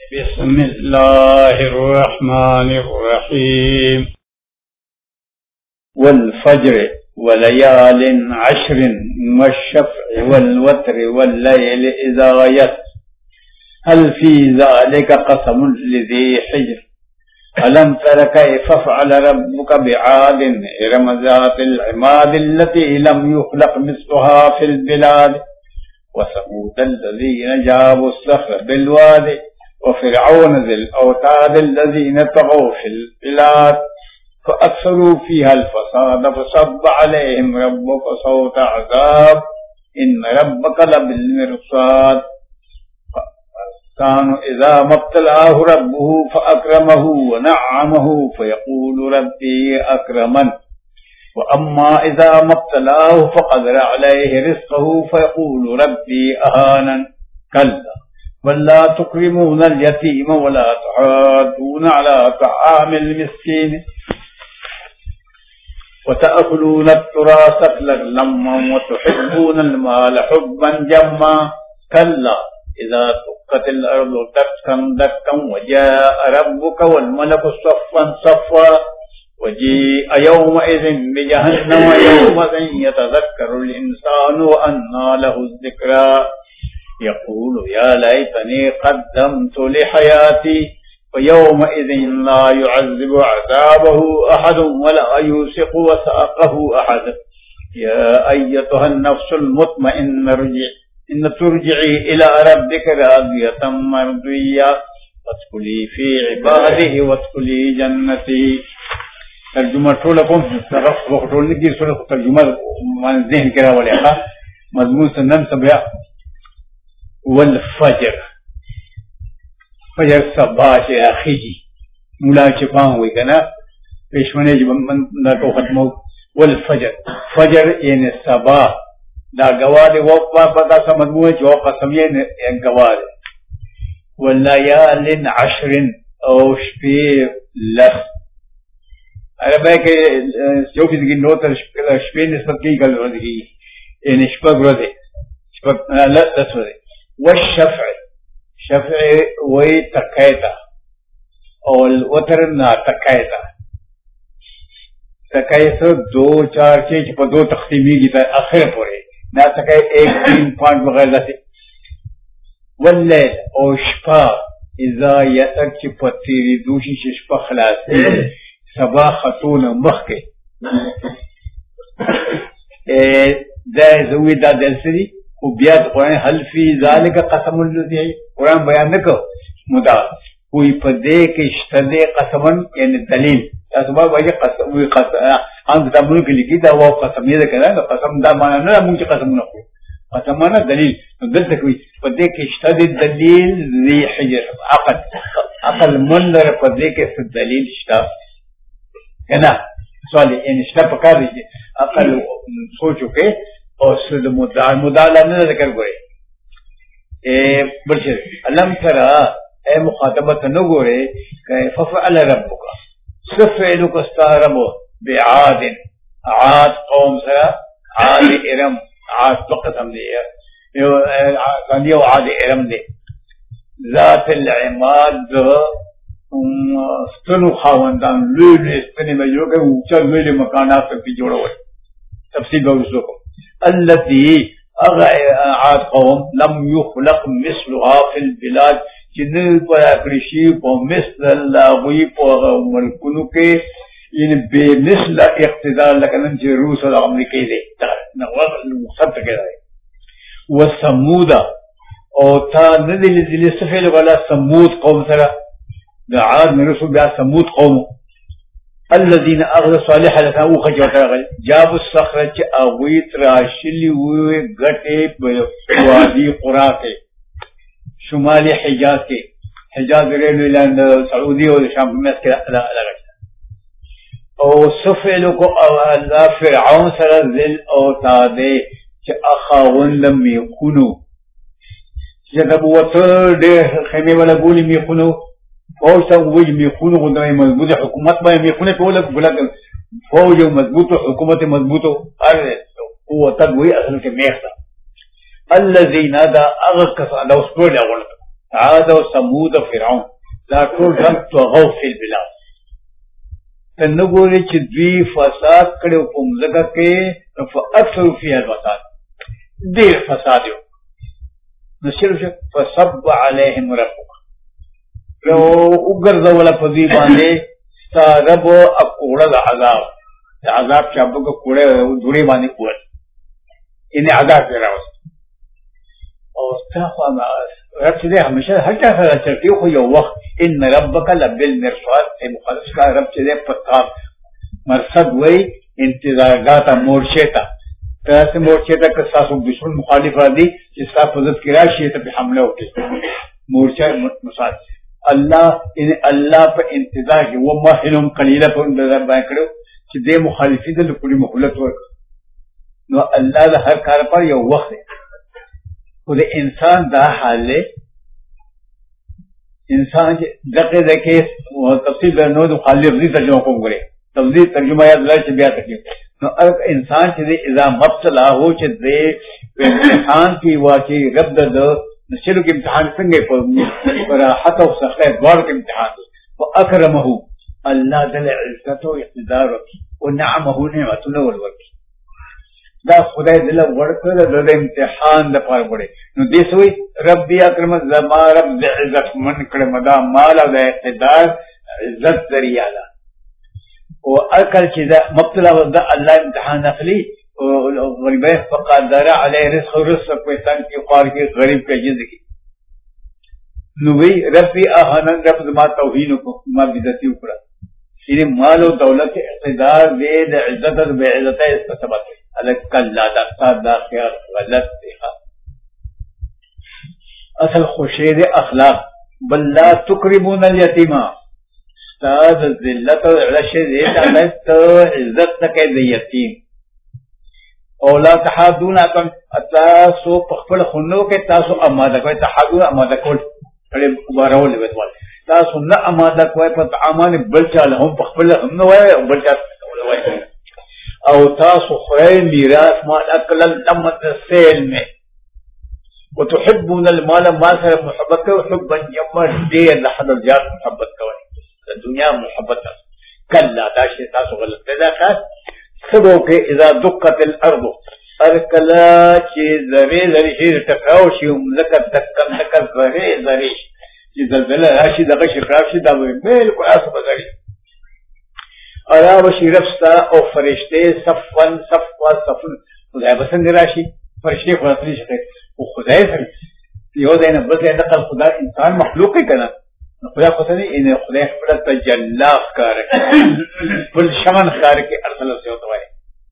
بسم الله الرحمن الرحيم والفجر وليال عشر والشفع والوتر والليل إذا يسر هل في ذلك قسم لذي حجر ألم تر كيف فعل ربك بعاد إرم ذات العماد التي لم يخلق مثلها في البلاد وثمود الذين جابوا الصخر بالواد وفرعون ذي الأوتاد الذين طغوا في البلاد فأكثروا فيها الفساد فصب عليهم ربك صوت عذاب إن ربك لبالمرصاد كانوا إذا ما ابتلاه ربه فأكرمه ونعمه فيقول ربي أكرمن وأما إذا ما ابتلاه فقدر عليه رزقه فيقول ربي أهانن كلا بل لا تكرمون اليتيم ولا تحاضون على طعام المسكين وتأكلون التراث أكلا لما وتحبون المال حبا جما كلا إذا دكت الأرض دكا دكا وجاء ربك والملك صفا صفا وجيء يومئذ بجهنم يومئذ يتذكر الإنسان وأنى له الذكرى يقول يا ليتني قدمت لحياتي ويومئذ لا يعذب عذابه أحد ولا يوثق وثاقه أحد يا أيتها النفس المطمئنة إن ترجعي إلى ربك راضية مرضية وادخلي في عباده وادخلي جنتي. ترجمہ ٹولکم طرف وقتول کی سورۃ ترجمہ مان ذہن کرا والے مضمون سنن سبیا والفجر فجر صبح سے اخیجی مولا چپاں ہوئی کنا پیشونے جب نہ تو ختم والفجر فجر یعنی صبح دا گواد وقت پتا سا مضمون جو قسمیہ گواد واللیال عشر او شپی لس عربی کے جو کسی کی نو تر شپی نسبت کی گل رضی یعنی شپک رضی شپک لس رضی والشفع شفع وی تقیتا اور وتر نا تقیتا تقیتا دو چار چیز پر دو تختیمی کی تا اخر پورے نا تقی ایک تین پانچ بغیر لسی واللیل اور شپا اذا یتر چی پتیری دوشی شپا خلاص سبا خطون مخ کے دا زوی دا دل سری و بیاد قرآن حل فی ذالک قسم اللذی قرآن بیان نکو مدا کوئی پدے کے اشتدے قسمن یعنی دلیل سبا بھائی قسم ہم کتابوں کے لکھی دا وہ قسم یہ کہنا قسم دا مانا نہ مجھے قسم نہ ہو قسم مانا دلیل دل تک ہوئی پدے کے اشتدے دلیل ذی حجر عقل من در پدے کے دلیل اشتاب ہے نا سوال یعنی اشتاب پکار دیجیے عقل سوچو کے اور سد مدعا نہ ذکر گورے بلشر علم ترا اے مخاطبت نہ گورے کہ ففعل ربک سفعل کستارم بعاد عاد قوم سرا عاد ارم عاد قسم دے یو عاد ارم دے ذات العماد ستنو خاوندان لوی استنی میں جو کہ اونچا لوی مکانات پہ جوڑا ہوئے تفصیل بہت کو التي عاد قوم لم يخلق مثلها في البلاد جن پر اکریشی کو مثل اللہوی کو ملکنو کے ان بے مثل اقتدار لکنن جی روس اور امریکی دے سب تک رہے وسمودا اور تھا ندل دل سفیل والا سمود قوم سرا دا عاد میں رسول بیا سمود قوم الذين اغلى صالح لك او خجوتا جاب الصخره اويت راشلی ہوئے گٹے وادی قرا کے شمالی حجاز کے حجاز ریلوے لائن سعودی اور شام میں اس کے الگ اور سفیل کو اللہ فرعون سر ذل اوتاد چ اخاون لم يكونوا جب وتر دے خیمے والا گولی میں خونو فوج وجه میخونه قدامي مضبوط حکومت میں میخونه کولک بلک فوج مضبوط حکومت مضبوط ہر قوت وی اصل کے میختا الذين دا اغكس على اسبوع الاول عاد و ثمود و فرعون دا ټول رب طغوا فی البلاد. ته نه ګورې چې دوی فساد کړی په مځکه کې، فاکثروا فیها الفساد، ډېر فساد یو. نو صرف فصب علیهم ربک، نو وګرځوله په دوی باندې ستا رب کوړه د عذاب، د عذاب چابکه کوړه دوړې باندې کوړ، یعنې عذاب پرې راوست. او ستا خو رب چې دی همیشه هر چا سره چرتي، خو یو وخت ان ربک لبالمرصاد، مخالف کا رب چې دی په مرصد وی انتظارګاه ته، مورچې ته، تاسې مورچې ته که ستاسو دشمن مخالف را دي چې ستا په ضد کې راشي ته پې حمله وکړي، مورچه مثال الله یعنې الله په انتظار کې ومهلهم قلیله په نظر باندې کړو چې دې مخالفین ته د پوری مهلت ورکړو. نو الله د هر کار پر یو وخت دی. خو د انسان دا حال دی، انسان چې دقه دقه تفصیل نو د خالق دې ترجمه کوم غره تفصیل ترجمه یاد لای چې بیا تکلیف. نو انسان چې اذا مبتلا هو چې دې امتحان کی واچي رب د نشلو کې امتحان څنګه په راحت او سخت غور کې امتحان او اکرمه الله دل عزت او اقتدار او نعمه نعمتونه ورکړي. دا خدای دل ورکړه د امتحان د پاره وړي. نو دې سوې رب اکرم زما رب د عزت من کړه مدا مال او د اقتدار عزت ذریعہ ده. او اکل چې دا مبتلا ودا الله امتحان اخلي او غریبه فقدر علی رزق رزق په تن کې خوار کې غریب کې زندگی. نو وی ربي اهنن رب زما توهین کو ما بدتی وکړه، یعنی مال او دولت اقتدار دې د عزت او بے عزت استثبات الک الله دا خیال غلط دی. اصل خوشید اخلاق بل لا تکرمون الیتیم، استاد ذلت او عشر عزت تک د یتیم. او لا تحادون اکن تاسو خپل خونو کې تاسو اماده کوي، تحادون اماده کول کله بارول وځول، تاسو نه اماده کوي په تعامل بل چاله هم خپل هم نه وای او بل چاله وای. او تاسو خیر میراث مال اکل لمت سیل میں وتحبون المال ما سره محبت کوي، حبا جما ډیر لحد الجار محبت کوي د دنیا محبت. کلا دا شی تاسو غلط پیدا کړ. سبو کې اذا دقت الارض ارکلا چې ذری ذری شي ټکاو شي ملکت دکم دکر ذری ذری چې زلزلہ راشي دغه شي راشي دا بالکل اسبه ذری ارا وشي رفستا او فرشته صفن صفوا صفن خدای بسنګ راشي فرشته خدای شي او خدای سره یو دین بل څه دغه خدای انسان مخلوق کنا خدای خو ته ان خدای خپل تجلا کار کوي بل شمن خار کې ارسل سے ہوتا ہے.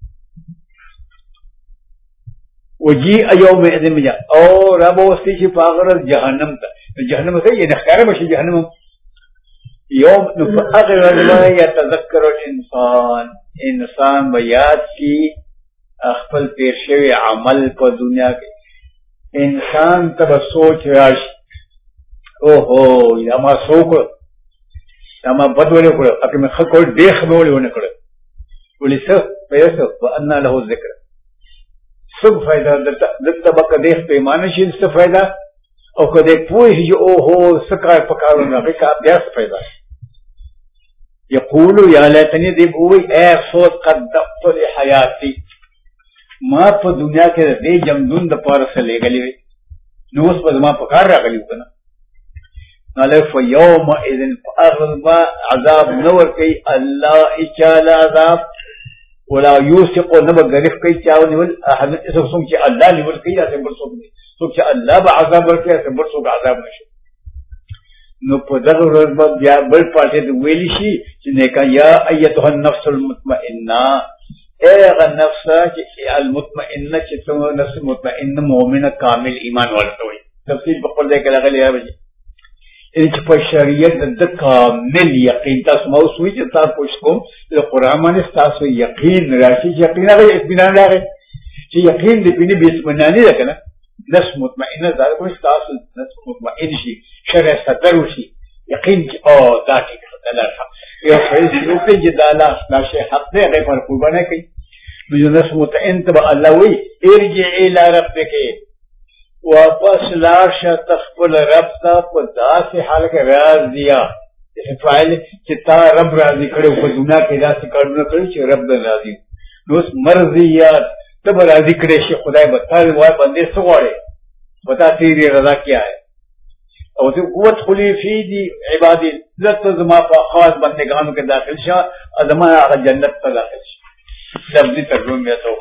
وجی ایوم اذن جا اور رب وستی چې پاغر جهنم ته جهنم ته یې نخاره بشي جهنم یوم نفاغر ما يتذكر الانسان، انسان بیاد کی خپل تیر شوی عمل په دنیا کې. انسان تب سوچ راشي اوہو یا ما سوکو یا ما بد ولی کرو اکی میں خکو دیکھ مولی ہونے کرو ولی سب پیسو وَأَنَّا لَهُ الذِّكْرَ سب فائدہ دلتا بکا دیکھ پیمانشی سب فائدہ او کو دیکھ پوئی جو اوہو سکار پکاروں گا بکا بیاس فائدہ. یقولو یا لیتنی دی بوئی اے افسوس قدمت لحیاتی ما پا دنیا کے دی جمدون دا پارس لے گلی وی نوس پا ما پکار را گلی کنا نالف یوم اذن فاغضب عذاب نور کی اللہ اچال عذاب ولا یوسق نبا گرف کی چاو نول احد اسم سنگ چی اللہ نول کی ایسے برسوک نہیں سنگ چی اللہ با عذاب ورکی ایسے برسوک عذاب نشو. نو پا دغر رضبا بیا بل پارتے دو ویلی شی چی نیکا یا ایتوها النفس المطمئنہ اے اغا نفس المطمئنہ چی تم نفس مطمئنہ مومن کامل ایمان والتوئی. تفصیل بقول دے کہ لگا لیا بجی ان چې په شریعت د کامل یقین تاسو موضوع چې تاسو پوښتنه د قرآن باندې تاسو یقین راشي چې یقین هغه اطمینان راغی چې یقین دې بني بسمنانی ده کنه نفس مطمئنه دا کوم تاسو نفس مطمئن شي شرع صدر شي یقین چې او دا کې الله حق یو فیض یو کې جداله لا شي حق دې هغه پر قربانه کوي نو نفس مطمئن ته الله وی ارجع الى ربك واپس لاشه تخپل رب ته په داسې حال کې راز دیا فاعل چې تا رب راضي کړو په دنیا کې داسې کارونه کړی چې رب نه راضي نو مرضیات تب راضي کړي شي خدای به تعالی وای بندې څه غواړي بتا تیری رضا کیا ہے اور قوت خلی فی دی عبادی لت زما په خاص بندگانو کې داخل شه ازما هغه جنت ته داخل شه لفظی ترجمه تو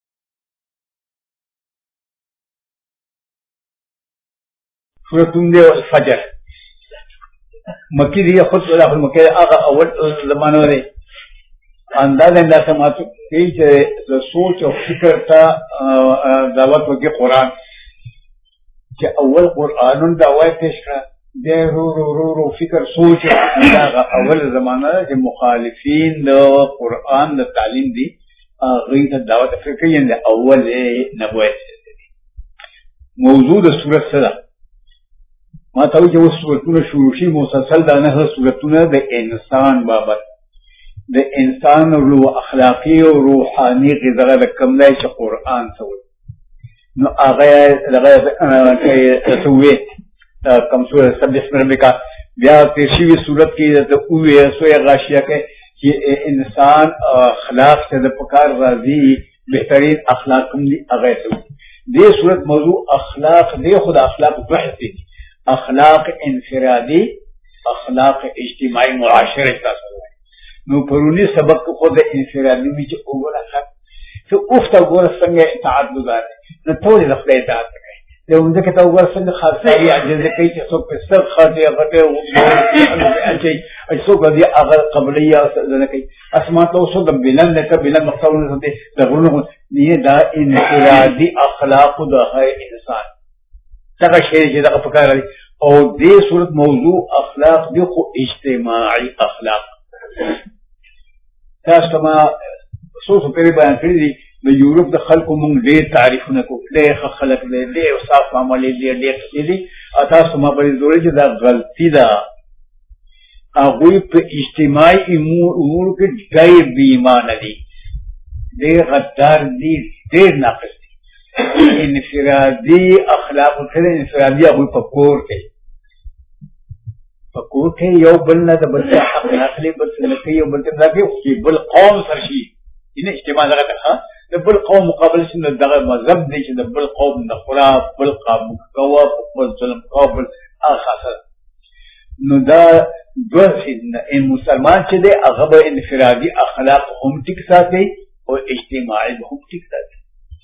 سورۃ الفجر مکی دی خود اللہ مکی هغه اول زمانه لري انداز سماعت کی چې سوچ او فکر ته دعوت وکي قرآن چې اول قرآن دعوی پیش کړه د رو فکر سوچ دا اول زمانه چې مخالفین د قرآن د تعلیم دی غیر ته دعوت فکر یې اول نبوت موضوع د سورۃ سره ما ته چې اوس سورتونه شروع شي مسلسل دا نه سورتونه د انسان بابت د انسان رو اخلاقی او روحانی غذا د کوم دی چې قرآن څه نو هغه کوي کم سورۃ سبح اسم ربک بیا تیرشوی سورت کې د اوې سوې غاشیه کې چې انسان اخلاق سے د پکار راځي بهترین اخلاق کوم دي هغه څه دې سورت موضوع اخلاق دی خود اخلاق بحث دي اخلاق انفرادی اخلاق اجتماعی معاشرے کا نو پرونی سبق خود انفرادی میں جو اولا خط تو افتا گورا سنگ اطاعت گزارے نو تولی لفظ اطاعت کرے لو ان ذکر گورا سنگ خاصی عجز کئی چھ سو پر سر خاصی غطے اچھے اچھو گا دی اغل قبلیہ کئی اسمات لو سو دا بلن لیتا بلن مقصر نستے دا غرون یہ دا انفرادی اخلاق دا ہے انسان تاکہ شیر جدا کا پکار رہی اور دے صورت موضوع اخلاق دیکھو اجتماعی اخلاق تاسما سوسو پہلے بیان کری دی میں یورپ دا خلق مونگ دیر تعریفوں کو دیر خلق دیر صاف معاملے دیر قصیدی تاسما پر دوری جدا غلطی دا اگوی پہ اجتماعی امور کے غیر بیمان دی دیر غدار دی دیر ناقص انفرادی اخلاق کړي انفرادی هغه پکور کې یو بل نه د بل حق اخلي بل څه کوي یو بل ته کوي بل قوم سره شي ان اجتماع دغه ها د بل قوم مقابل شنو دغه مذهب دی چې د بل قوم د خلاف بل قوم کوه بل ظلم قابل اخر نو دا دوه ان مسلمان چې دی هغه انفرادی اخلاق هم ټیک ساتي او اجتماعي هم ټیک ساتي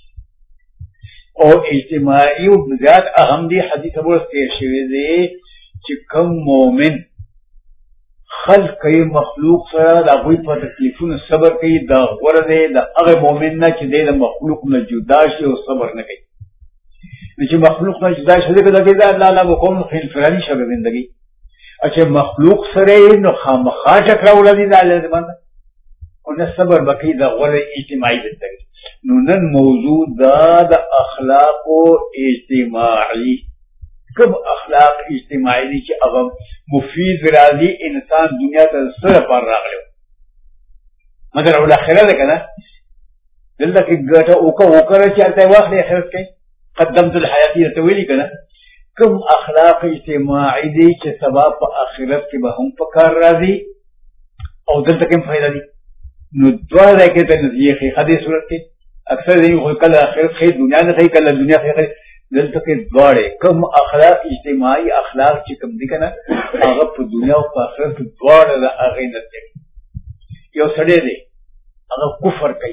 اور اجتماعی و زیاد اہم دی حدیث ابو تیر شوی دی چې کم مومن خلق کئی مخلوق سره دا غوی په تکلیفونو صبر کوي دا غوره دی دا هغه مومن نه چې دی د مخلوق نه جدا شي او صبر نه کوي نو چې مخلوق نه جدا شي دا الله لا وکم فی الفرانی شبه زندگی اچھا مخلوق سره نو خامخا ټکراو لدی دا الله باندې او نه صبر بکی دا غوره اجتماعی زندگی نو نن موضوع دا اخلاق و اجتماعی کب اخلاق اجتماعی دی چې هغه مفید راځي انسان دنیا ته سره پر راغلو مگر ول اخره ده کنه دلته کې ګټه وکړه چې البته واخلې اخرت کې قدمت الحیاتیه تویلی کنه کم اخلاق اجتماعی دی چې ثواب په اخرت کې به هم پکار راځي او دلته کې فائدہ دی نو دوه راکې ته نزیه حدیث صورت کې اکثر دی کل آخرت خیر دنیا نه خیر کله دنیا خیر دلته کې دواړه کم اخلاق اجتماعی اخلاق چې کم دي کنه هغه په دنیا او په آخرت کې دواړه د هغه نه دي یو سړی دی هغه کفر کوي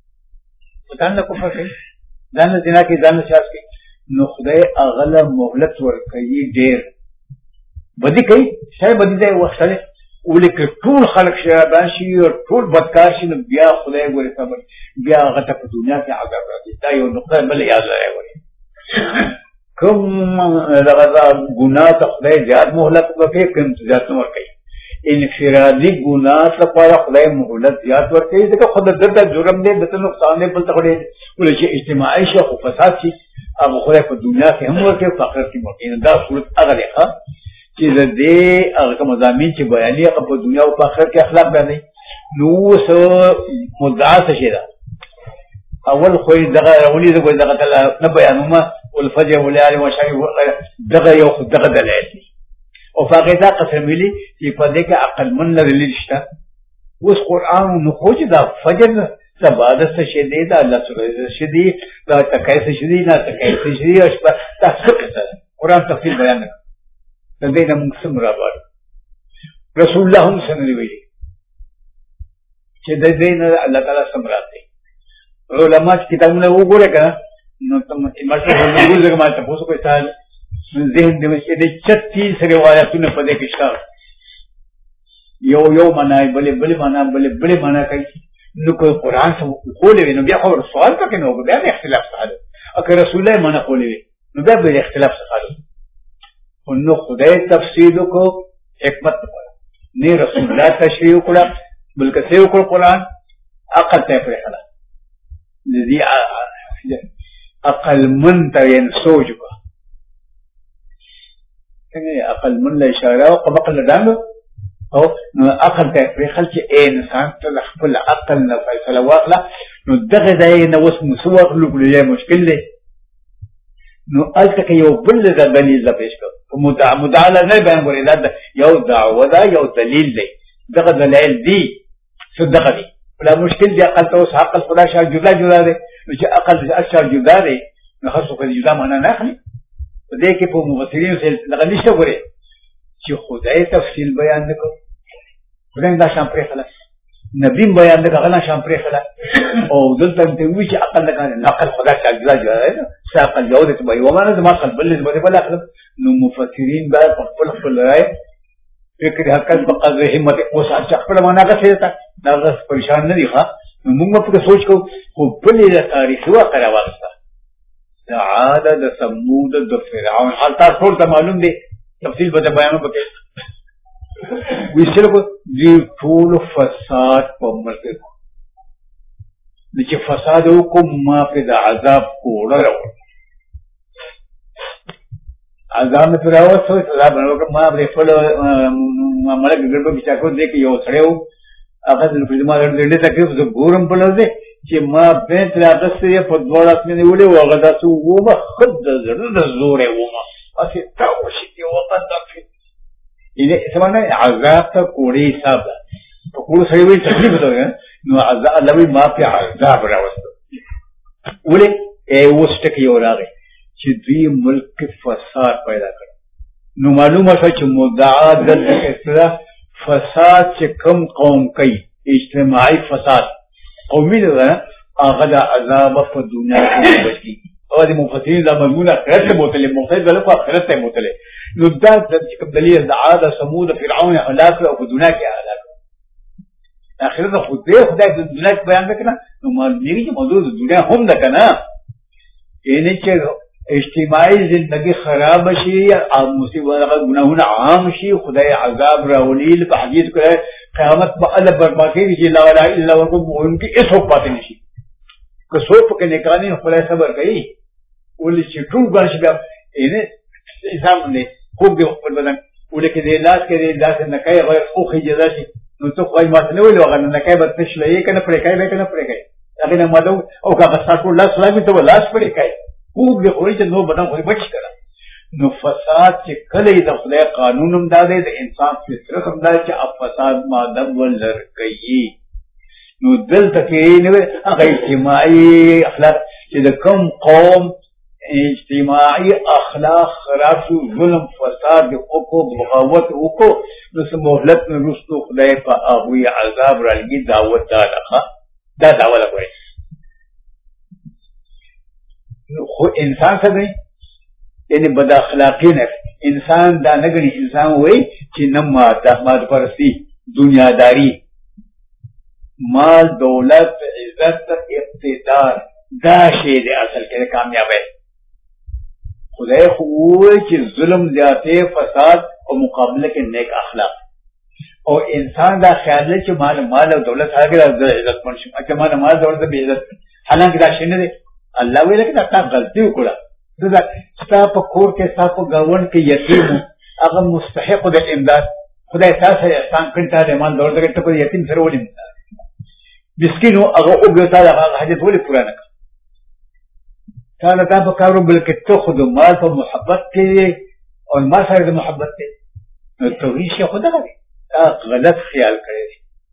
ځان نه کفر کوي ځان نه زنا کوي ځان نه شرک کوي نو خدای هغه له مهلت ورکوي ډېر بدی کوي شاید بدی دی وختره ولیکه ټول خلق شرابان شي او ټول بدکار شي نو بیا خدای ګوري صبر بیا هغه ته په دنیا کې عذاب راځي دا یو نقطه بل یاد راوړي کوم دغه ګناه ته خدای زیات مهلت ورکوي کوم زیات نه ورکوي انفرادي ګناه لپاره خدای مهلت زیات ورکوي ځکه خدای دغه جرم دی دته نقصان دی بل ته وړي ولې اجتماعي شي او فساد شي هغه خدای په دنیا کې هم ورکوي په آخرت کې ورکوي دا صورت هغه دی چې د دې هغه مضامین چې بیانې هغه په دنیا او په آخرت کې اخلاق بیانوي نو څه مدعا څه شي ده اول خو دغه ولې دغه نه بیانومه والفجر وليالي وشهر دغه یو دغه دلایل دي او فقیدا قسم ویلي چې په دې کې عقل من لري شته. اوس قرآن نو خو چې دا فجر سبا د څه شي دی دا الله سره شي دی دا تکای څه شي دی نه تکای څه شي دی او په تاسو کې قرآن تفصیل بیان نه د دې نه موږ سم راوړو. رسول الله هم څنګه ویلي چې د دې نه الله تعالی سم راځي. علماء کتابونه وګوره کنه نو تم ماته وګورئ چې ما تاسو کو استاد ذهن دې چې د 36 روایتونه په دې کې شته. یو معنا بلې معنا کوي. نو کو قرآن څه کولې نو بیا خو سوال پکې نو بیا د اختلاف حاله اګه رسول الله معنا کولې نو بیا د اختلاف حاله. نو خدای تفصیل کو حکمت نه رسول الله تشریح کړه بلکې څه وکړ قرآن عقل ته پرې خلا دې عقل من ته یې سوچ کو څنګه عقل من له اشاره او قبل دانو او نو عقل ته پرې خل چې انسان ته خپل عقل نه فیصله واخله نو دغه ځای نه وس مسوق لګولې مشکل دی. نو الته کې یو بل دلیل لا پېښ کړ مدعا نه بیان غوړي دا یو دعوه دا یو دلیل دی دغه دلیل دی صدقه دی ولا مشکل دی عقل ته اوس عقل خدا شاه جدا دی نو چې عقل اشار جدا دی نو خاصو کې جدا معنا نه اخلي. په دې کې په مفسرین سره دغه نشته غوړي چې خدای تفصیل بیان نکړ خدای دا شام پرې خلا نبی بیان دغه غلا شام پرې خلا او دلته ته وی چې عقل نه کنه عقل خدا شاه جدا دی عقل یو دې به یو معنا ما قلب بل اخر. نو مفسرین دا خپل رائے فکر حقیقت بقدر همت اوس خپل معنا غسه تا دا پریشان نه دي ښا. موږ په سوچ کو خو بلې تاریخ واقعا واغسته د عاد د ثمود د فرعون حال تاسو ته معلوم دي تفصیل به بیانو پکې وی صرف دی ټول فساد په مرګ د چې فساد وکم ما په د عذاب کوړه راو عذاب پر راوځو ته دا بنو ما په خپل مړ ګرځو چې تاسو دې کې یو سړیو هغه د فلمو د دې تکلیف زه ګورم په لږه چې ما به تر هغه څه په دوړه کې نیولې و هغه تاسو ومه خد زړه د زورې ومه اسی تاسو چې وطن تکلیف یې سمانه عذاب ته کوړی حساب په کوړو سړی وی تکلیف ده نو عذاب الله ما په عذاب راوستو ولې اوس ټکی یو راغی چې دوی ملک فساد پیدا کړ. نو معلومه شو چې مدعا د اصلاح فساد چې کم قوم کوي اجتماعي فساد قومي ده هغه د عذاب په دنیا کې بچي او د مفسرین د مضمون آخرت ته بوتلې مفسرین د آخرت ته بوتلې. نو دا چې دلیل د عاد ثمود فرعون هلاک او په دنیا کې هلاک آخرت خو دې خدای د دنیا بیان وکړه. نو معلومه چې موضوع د دنیا هم ده کنه یعنی چې اجتماعی زندگی خراب شي او مصیبت گناہونه عام شي خدای عذاب راولي په حدیث کې قیامت په الله بربادي چې لا اله الا هو انکی ایسو پاتې نشي که څوک په نکاني خدای صبر کوي ولې چې ټول ګرځي بیا یې حساب نه خوب دی خپل بدن ولې کې دې لاس کې دې لاس نه کوي غیر خو جزا شي نو ته خو ما ته نه ویل وغه نه کوي بس شلې کنه پرې کوي کنه پرې کوي هغه نه مادو او کا تاسو لاس لای ته لاس پرې کوي خوب دی خو چې نو بدن خو بچ کړه. نو فساد چې کله د خدای قانون هم دا دی د انسان فطرت هم دا چې فساد ماده ولر کوي. نو دلته کې نه هغه اجتماعي اخلاق چې د کوم قوم اجتماعي اخلاق خراب شو ظلم فساد او بغاوت وکړو نو سمولت نو رسو خدای په هغه عذاب راځي دعوت دا دعوت کوي. خو انسان څه دی یعنی بد اخلاقی نه انسان دا نه غني انسان وای چې نه ماده پرستی دنیاداری مال دولت عزت اقتدار دا شی دی اصل کې کامیابی. خدای خو چې ظلم زیاته فساد او مقابله کې نیک اخلاق او انسان دا خیال لري چې مال او دولت هغه د عزت منشي چې مال دولت به عزت حالانکه دا شی نه دی. الله ویل کې دا تا غلطي وکړه دا ستا په کور کې ستا په گاون کې یتیم هغه مستحق د امداد خدای تاسو احسان کړی ته مال دولت کې ته په یتیم سره ولې مسکین هغه وګړه هغه حاجت ولې پوره نه کړ كان تابع كارو بلکہ تخد مال پر محبت کے اور مال سارے محبت کے توحید سے خدا ہے غلط خیال کرے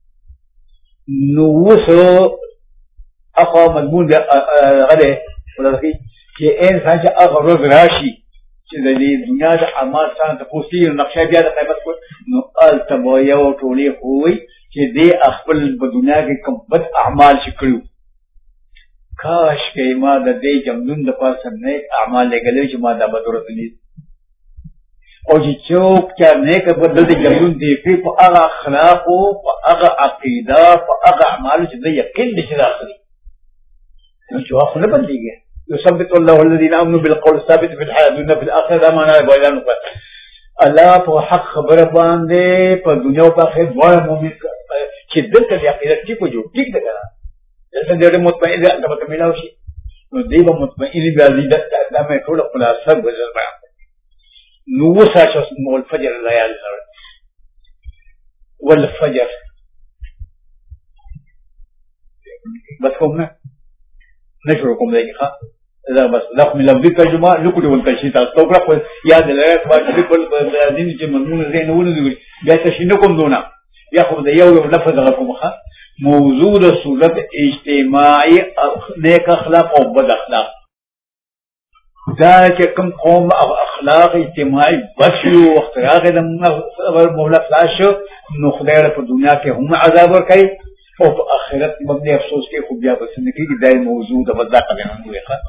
نوسو اقوا مضمون غلے ولکہ کہ انسان سے اغرض راشی چې د دنیا د اعمال سره د پوسټي نقشه بیا د قیامت کو نو التبو یو ټولې خوي چې دې خپل په دنیا کې کوم بد اعمال شکړو کاش کې ما د دې جمدون د پاسه نیک اعمال لګلې چې ما د بدر دي او چې څوک چې نیک بدل دي جمدون دي په هغه اخلاق او په هغه عقیده په هغه اعمال چې د یقین نشي راغلي نو چې خو نه بدلېږي يثبت الله الذين آمنوا بالقول الثابت في الحياة الدنيا في الآخرة دا معنی بیان وکړه الله په حق خبره باندې په دنیا او په آخرت دواړه مؤمن چې دلته د عقیدت ټیک جو ټیک ده کنه دلته ډېر مطمئن ده دا به ملاوي شي نو دی به مطمئن بیا دې دا مې ټول خلاصه وځل بیان نو وساچو نو الفجر الليال والفجر بس کوم نه نشو کوم دی ښا دا بس لفظ لفظي ترجمه لکو دی ولته شي تاسو ته خو یاد لرئ چې په دین کې مضمون زین ونه دی بیا تاسو نه کوم دونه یا خو د یو لفظ غوښه موضوع د صورت اجتماعي نیک اخلاق او بد اخلاق دا چې کوم قوم اخلاق اجتماعي بشو اختراق د مهلت لاش نو خدای په دنیا کې هم عذاب ورکړي او په آخرت کې باندې افسوس کې خو بیا بس نه کېږي دای موضوع د بدلا کوي هم وي ښه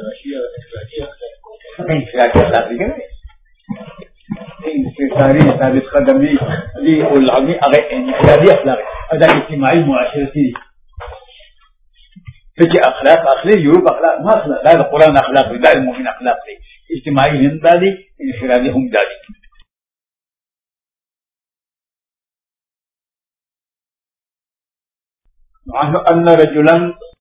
انفرادي اخلاق دي انفرادي ثابت قدمي دي او العمي هغه انفرادي اخلاق دا اجتماعي معاشرتي فكي اخلاق يوروب اخلاق ما اخلاق هذا القران اخلاق دا المؤمن اخلاق دي اجتماعي هم دالي انفرادي هم دالي عنه أن رجلا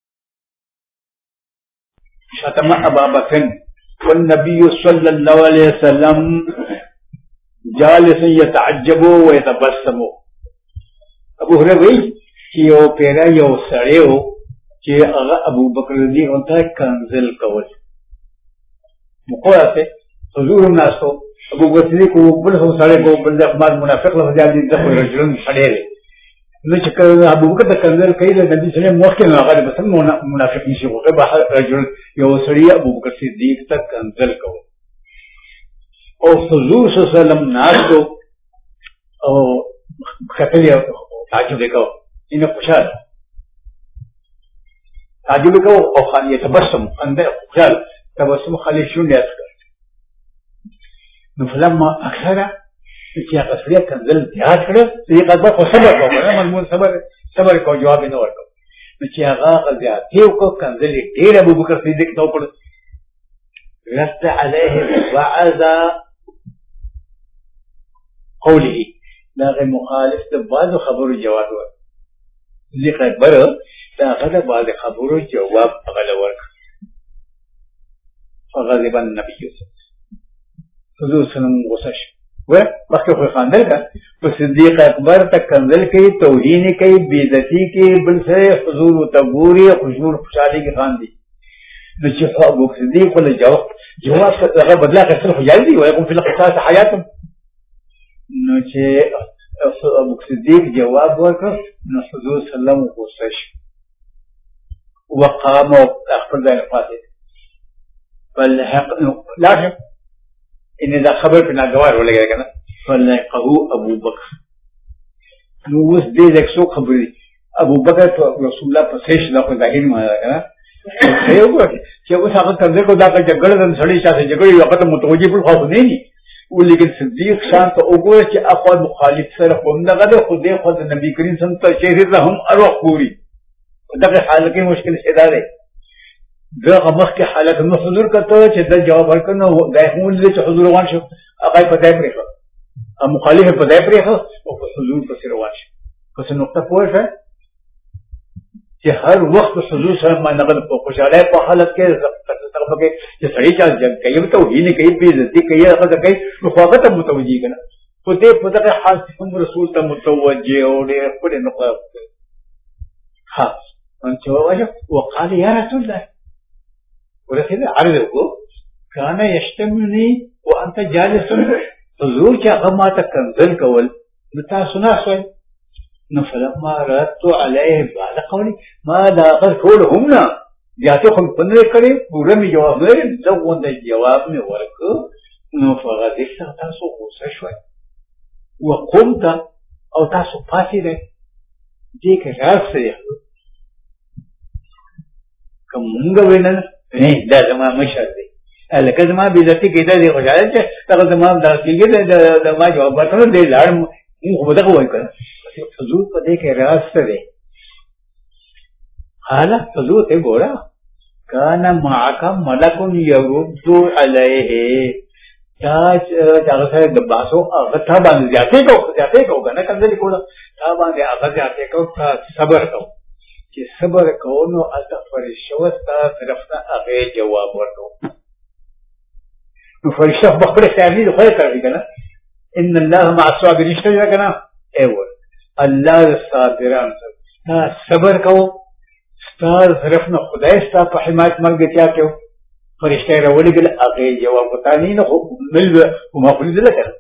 شتم أبا بكر والنبي صلى الله عليه وسلم جالس يتعجب ويتبسم ابو هريره چې یو پیرا یو سړیو چې هغه ابو بکر رضی الله عنه کنزل کول مقاله حضور الناس ابو بکر کو بل هو سړی کو بل د منافق له ځای د رجلن سړی نو چې ابو بکر د کنزل کوي د نبی صلی الله علیه وسلم وخت نه هغه بس منافق نشي هغه به رجل یو سړی ابو بکر صدیق ته کنزل کوي او حضور صلی الله علیه وسلم ناسو او خپل یو تعجب وکاو انه خوشاله تعجب وکاو او خالي تبسم انده خوشاله تبسم خالي شون یاسکر نو فلما اکثر چې هغه سړی کنزل یاد کړ چې قضا خو صبر وکړ مضمون صبر کو جواب نه ورکړ نو چې هغه غزا دیو کو کنزل ډیر ابو بکر صدیق ته وکړ رد عليه وعذ قوله دا غیر مخالف د بعض خبرو جواب ورکړ ذکر اکبر دا غدا بعض خبرو جواب غل ورکړ فغضب النبي صلی الله علیه وسلم غصه وقت خو خاندل کا تو صدیق اکبر تک کنزل کی توہین کی بیزتی کی بل سے حضور و تبوری حضور خوشحالی کی خاندی نو چې ابو صدیق ولا جواب هغه بدلا کړل خو جایز دی ويقوم في القصاص حياتهم نو چې ابو صدیق جواب ورکړ نو حضور صلی الله علیه وسلم وقام اخبر ذلك فاتح فالحق لاحق ان دا خبر په ناګوار ولګی کنه فلقه ابو بکر نو اوس دې لکسو خبرې ابو بکر رسول الله په سیش دا خو ظاهر ما کنه یو چې اوس هغه تر کو دا جګړه د سړی شاته جګړه یو وخت متوجي په خو نه ني ولیکن صدیق شان ته وګوره چې اخوان مخالف سره کوم نه غده خو دې خو د نبی کریم صلی الله علیه وسلم ته هم اروح پوری دغه حالت کې مشکل شیدا ده دغه مخکې حالت نو حضور کته چې د جواب ورکړنو دا هم دې چې حضور روان شو هغه په دای پرې شو مخالف په دای پرې شو او حضور په سر روان شو که څه نقطه پوه چې هر وخت حضور سره ما نغد په خوشاله په حالت کې طرف کې چې سړی چا جنگ کوي ته ویني کوي په عزت کوي هغه کوي نو هغه ته متوجي کنه په دې په دغه حال کې رسول ته متوجي او دې په نقطه ها ان چې وایي وقال يا رسول الله ورسید عرض کو کانا یشتمنی وانت جالس حضور چا غمات کنزل کول نتا سنا سوئی نفلما ردت علیه بعد قولی ما دا قد کول همنا جاتے خود پندرے کرے پورا میں جواب میرے زون دا جواب میں ورک فغدر تا تاسو غوصه شوئی وقمت او تاسو پاسی رہے دیکھ راز سے کم منگا وینن نہیں دا زمان مشہر دی لکه زما بیزتی کیدا دی خوشاله چې هغه زما درسیږي د ما جواب ورکړل دی لاړ مو خو دغه وای کړ حضور په دې کې راز څه دی حالا حضور ته ګورا کان معک ملک یرد علیه تاج هغه سره د باسو هغه تا باندې ځاتې کو کنه کنه لیکو تا باندې هغه ځاتې کو صبر کو چې صبر کو نو اذفر شوستا طرفنا هغه جواب ورکو فرشتہ بخبر اختیاری تو خیر کر دی کنا ان اللہ مع الصابرین اشتجا کنا ایور اللہ صابران تا صبر کو ستار طرفنا خدای ستا پا حمایت مرگ کیا کیو فرشتہ رولی گل اقی جواب بتانی نخو مل وما خلید لکنا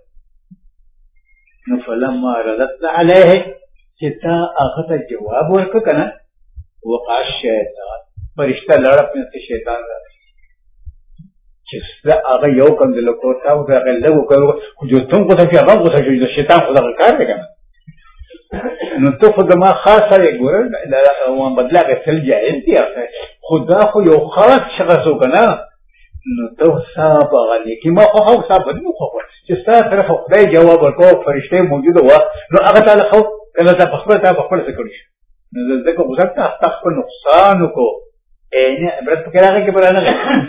نفلما ردتنا علیہ چتا آختا جواب ورکا کنا وقع الشیطان فرشتہ لڑپ میں سے شیطان رہا چې هغه یو کندل کوتا او هغه لږ کو جو تم کو ته هغه کو ته چې شیطان خدا کار دی کنه نو ته خدما خاصه ګور او بدلا غسل جاهل دی خدا خو یو خاص شخص وکنه نو ته صاحب غلی کی ما خو صاحب نو خو چې ستاسو طرف خدای جواب ورکوه فرشته موجوده و نو هغه تعالی خو کله ته خپل څه کړی نو ځکه غوښته تاسو نقصان کو اینه عبرت کراږي کې برانه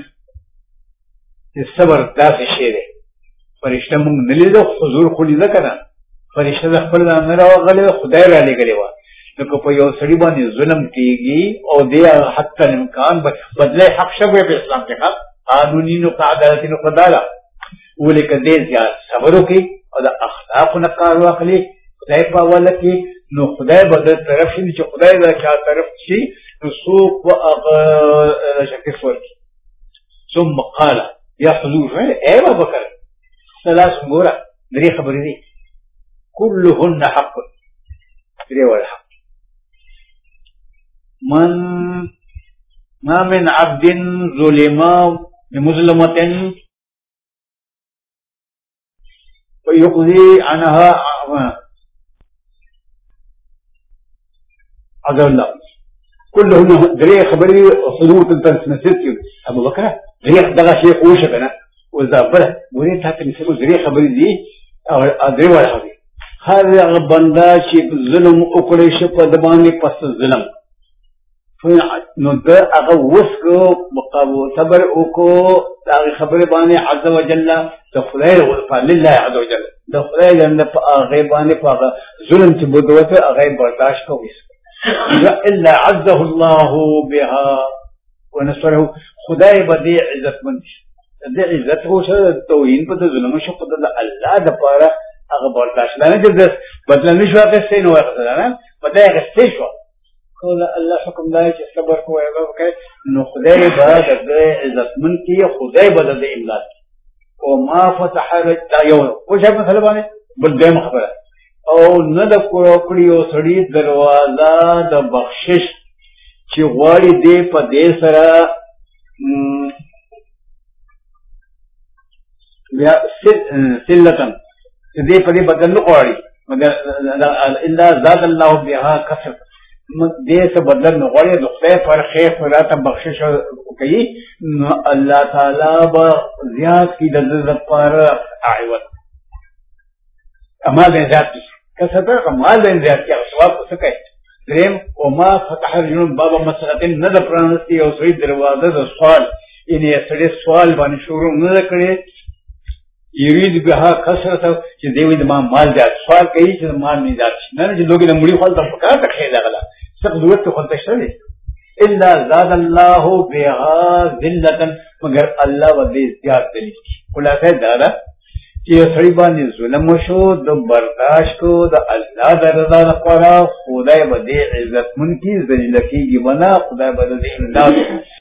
صبر داسې شی دی فرشته مونږ نه لیدو حضور خو لیده که نه فرشته د خپل ځان نه راغلی خدای را لېږلې وه لکه په یو سړي باندې ظلم کېږي او دې حتی امکان بدله حق شوی په اسلام کې حق قانوني نو که عدالتي نو که دا ده ولې که دې زیات صبر وکړي او د اخلاقو نه کار واخلي خدای په حواله کړي نو خدای به د طرف شي چې خدای د چا طرف شي نو څوک به هغه شکست ورکړي ثم قال یا حضور اے ابو بکر ثلاث مورا میری خبر دی كلهن حق میرے والا حق من ما من عبد ظلم بمظلمة فيقضي عنها عز الله كلهن دري خبري حضور تنسنسيت ابو بکر ریخ دغه شی خوشه کنه او زابره ورې ته تنسبو ذری خبرې دي او درې وړه دي هر بندا چې ظلم وکړي شي په د باندې پس ظلم نو د هغه وسکو مقابو صبر وکړو هغه خبرې باندې عز وجل د خدای او لله عز وجل د خدای جن په هغه باندې په ظلم چې بدوته هغه برداشت کوي الا عزه الله بها ونصره خدای بده عزت مند دې عزت هو شه توهین په ظلم شو په الله د پاره هغه برداشت نه چې بدل نشو اخستې نو اخستل بدل اخستې شو کله الله حکم دی چې صبر کوی او کوي نو خدای به د عزت مند کې خدای به د امداد او ما فتح دا یو او شه په طلبانه بل دې مخبره او نه د کړیو سړی دروازه د بخشش چې غواړي دې په دې سره بیا سلتن دې په دې بدل نه غواړي مگر الا زاد الله بها کثرت دې څه بدل نه غواړي د خدای پر خیر فراته بخشش کوي نو الله تعالی به زیات کی د عزت پر عوض اما دې ذات کثرت کمال دې ذات کې ثواب څه کوي دریم وما فتح الجنوب بابا مسلطن نه د پرانستی او سوی دروازه د سوال یعنی سړی سوال باندې شروع نه کړي یرید بها کثرت چې دیوی د مال زیات سوال کوي چې مال نه زیات نه چې لوګي د مړي خپل د فکر ته خېدا غلا څه ضرورت خو ته شته الا زاد الله بها ذلة مگر الله ودې زیات دي خلاصه دا چې سړی باندې ظلم وشو د برداشت کو د الله د رضا لپاره خدای به دې عزت من کی ذلیل کیږي بنا خدای به دې امداد